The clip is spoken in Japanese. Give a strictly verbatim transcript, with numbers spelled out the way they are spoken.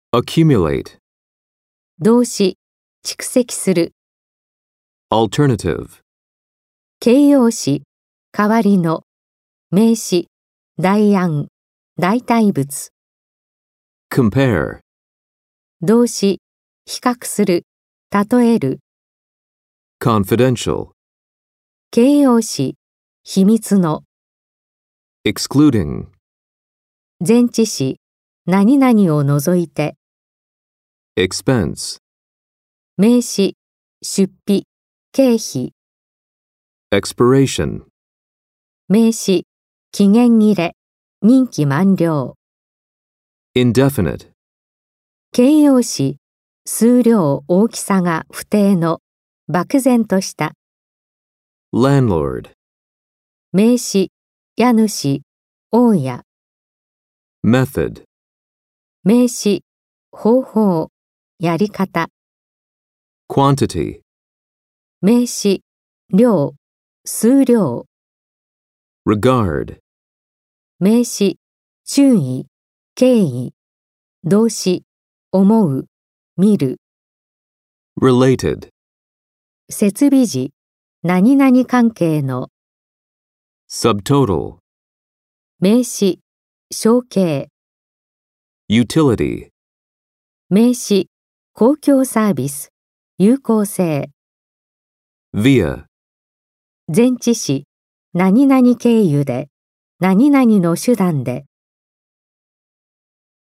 accumulate, 動詞、蓄積する。 alternative, 形容詞、代わりの。名詞、代案、代替物。 compare, 動詞、比較する、例える。 confidential, 形容詞、秘密の。 excluding, 前置詞、何々を除いて。 expense, 名詞、出費、経費。 expiration, 名詞、期限切れ、任期満了。 indefinite, 形容詞、数量、大きさが不定の、漠然とした。 landlord, 名詞、家主、大家。 method, 名詞、方法、やり方。 quantity, 名詞、量、数量。 regard, 名詞、注意、敬意。動詞、思う、見る。 related, 設備時、何々関係の。 subtotal, 名詞、承継。 utility, 名詞、公共サービス、有効性。 via, 前置詞、何々経由で、何々の手段で。